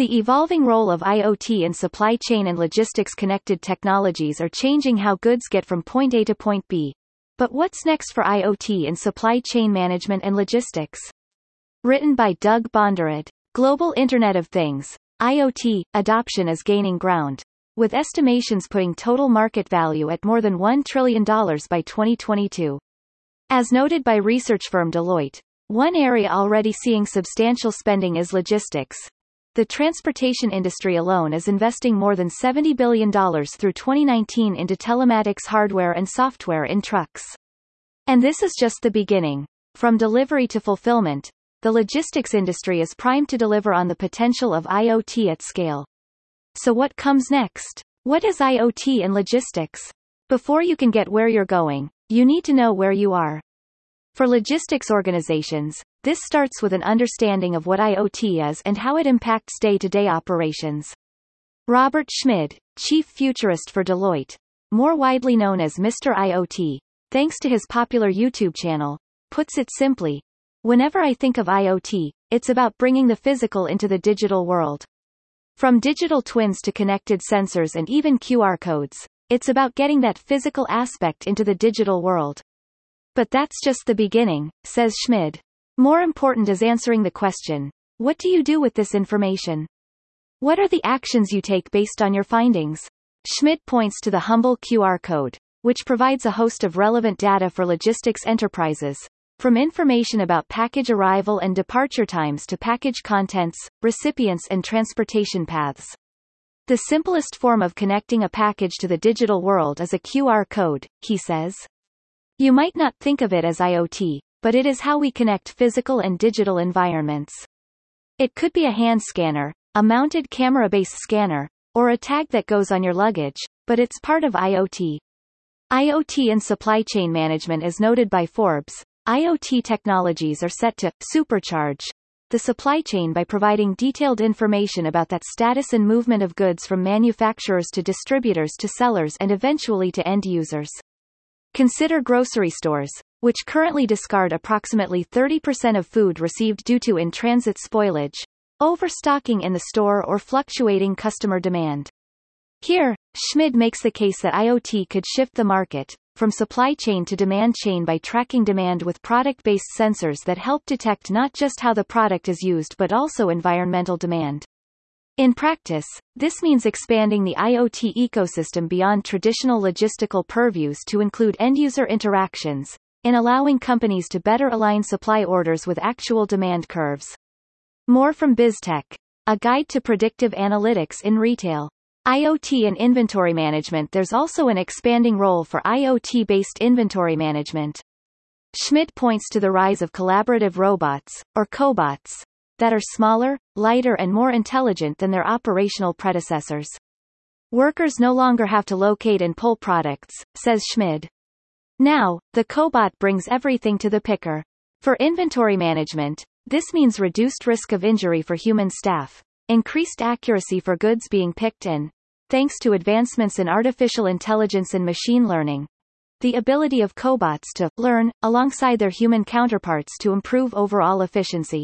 The evolving role of IoT in supply chain and logistics. Connected technologies are changing how goods get from point A to point B. But what's next for IoT in supply chain management and logistics? Written by Doug Bonderud. Global Internet of Things. IoT adoption is gaining ground, with estimations putting total market value at more than $1 trillion by 2022. As noted by research firm Deloitte, one area already seeing substantial spending is logistics. The transportation industry alone is investing more than $70 billion through 2019 into telematics hardware and software in trucks. And this is just the beginning. From delivery to fulfillment, the logistics industry is primed to deliver on the potential of IoT at scale. So what comes next? What is IoT in logistics? Before you can get where you're going, you need to know where you are. For logistics organizations, this starts with an understanding of what IoT is and how it impacts day-to-day operations. Robert Schmid, chief futurist for Deloitte, more widely known as Mr. IoT, thanks to his popular YouTube channel, puts it simply: whenever I think of IoT, it's about bringing the physical into the digital world. From digital twins to connected sensors and even QR codes, it's about getting that physical aspect into the digital world. But that's just the beginning, says Schmid. More important is answering the question: what do you do with this information? What are the actions you take based on your findings? Schmid points to the humble QR code, which provides a host of relevant data for logistics enterprises, from information about package arrival and departure times to package contents, recipients and transportation paths. The simplest form of connecting a package to the digital world is a QR code, he says. You might not think of it as IoT, but it is how we connect physical and digital environments. It could be a hand scanner, a mounted camera-based scanner, or a tag that goes on your luggage, but it's part of IoT. IoT in supply chain management is noted by Forbes. IoT technologies are set to supercharge the supply chain by providing detailed information about that status and movement of goods from manufacturers to distributors to sellers and eventually to end users. Consider grocery stores, which currently discard approximately 30% of food received due to in-transit spoilage, overstocking in the store or fluctuating customer demand. Here, Schmid makes the case that IoT could shift the market from supply chain to demand chain by tracking demand with product-based sensors that help detect not just how the product is used but also environmental demand. In practice, this means expanding the IoT ecosystem beyond traditional logistical purviews to include end-user interactions, in allowing companies to better align supply orders with actual demand curves. More from BizTech, a guide to predictive analytics in retail. IoT and inventory management. There's also an expanding role for IoT-based inventory management. Schmid points to the rise of collaborative robots, or cobots, that are smaller, lighter and more intelligent than their operational predecessors. Workers no longer have to locate and pull products, says Schmid. Now, the cobot brings everything to the picker. For inventory management, this means reduced risk of injury for human staff, increased accuracy for goods being picked and, thanks to advancements in artificial intelligence and machine learning, the ability of cobots to learn alongside their human counterparts to improve overall efficiency.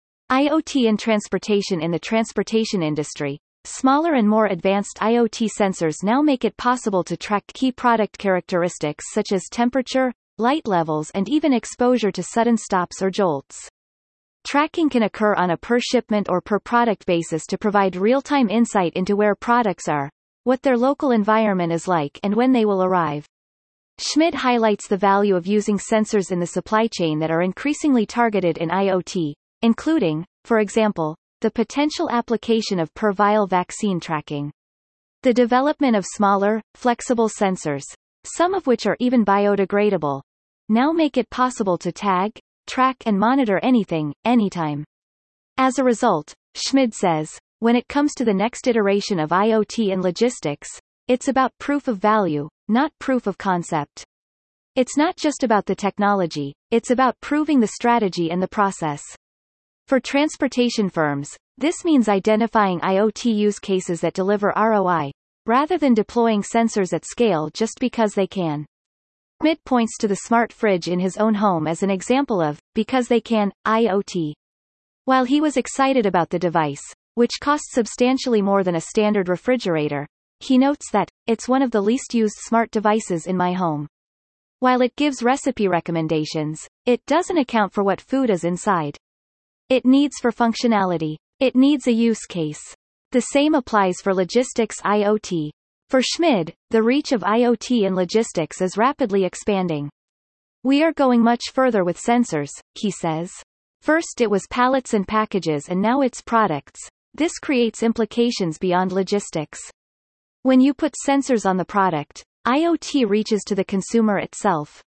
IoT and transportation. In the transportation industry, smaller and more advanced IoT sensors now make it possible to track key product characteristics such as temperature, light levels and even exposure to sudden stops or jolts. Tracking can occur on a per-shipment or per-product basis to provide real-time insight into where products are, what their local environment is like and when they will arrive. Schmid highlights the value of using sensors in the supply chain that are increasingly targeted in IoT, including, for example, the potential application of per-vial vaccine tracking. The development of smaller, flexible sensors, some of which are even biodegradable, now make it possible to tag, track and monitor anything, anytime. As a result, Schmid says, when it comes to the next iteration of IoT and logistics, it's about proof of value, not proof of concept. It's not just about the technology, it's about proving the strategy and the process. For transportation firms, this means identifying IoT use cases that deliver ROI, rather than deploying sensors at scale just because they can. Schmid points to the smart fridge in his own home as an example of, because they can, IoT. While he was excited about the device, which costs substantially more than a standard refrigerator. He notes that, "It's one of the least used smart devices in my home. While it gives recipe recommendations, it doesn't account for what food is inside. It needs for functionality. It needs a use case." The same applies for logistics IoT. For Schmid, the reach of IoT in logistics is rapidly expanding. "We are going much further with sensors," he says. "First it was pallets and packages and now it's products. This creates implications beyond logistics. When you put sensors on the product, IoT reaches to the consumer itself.